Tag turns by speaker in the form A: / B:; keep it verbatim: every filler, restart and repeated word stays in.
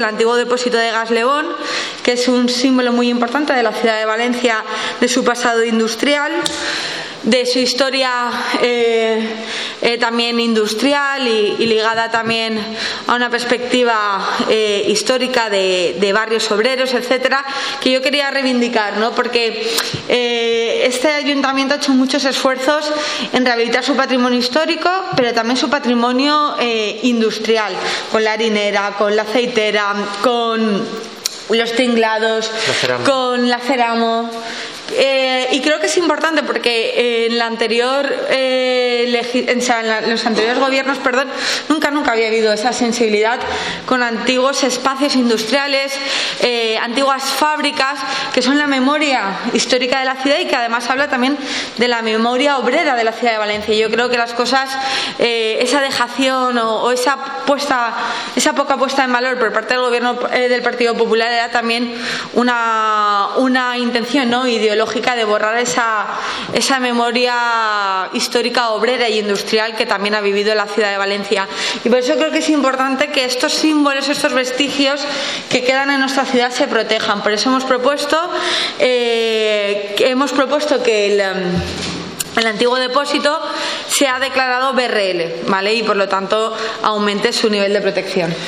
A: El antiguo depósito de gas León, que es un símbolo muy importante de la ciudad de Valencia, de su pasado industrial, de su historia eh, eh, también industrial y, y ligada también a una perspectiva eh, histórica de, de barrios obreros, etcétera, que yo quería reivindicar, ¿no? Porque eh, este ayuntamiento ha hecho muchos esfuerzos en rehabilitar su patrimonio histórico, pero también su patrimonio eh, industrial, con la harinera, con la aceitera, con los tinglados,
B: la ceramo.
A: con la ceramo. Eh, y creo que es importante porque en la anterior eh, en, sea, en, la, en los anteriores gobiernos, perdón, nunca nunca había habido esa sensibilidad con antiguos espacios industriales, eh, antiguas fábricas que son la memoria histórica de la ciudad y que además habla también de la memoria obrera de la ciudad de Valencia. Yo creo que las cosas, eh, esa dejación o, o esa puesta, esa poca puesta en valor por parte del gobierno eh, del Partido Popular era también una, una intención, ¿no?, ideológica de borrar esa, esa memoria histórica obrera y industrial que también ha vivido la ciudad de Valencia. Y por eso creo que es importante que estos símbolos, estos vestigios que quedan en nuestra ciudad se protejan. Por eso hemos propuesto, eh, hemos propuesto que el... el antiguo depósito sea declarado B R L, ¿vale? Y por lo tanto aumente su nivel de protección.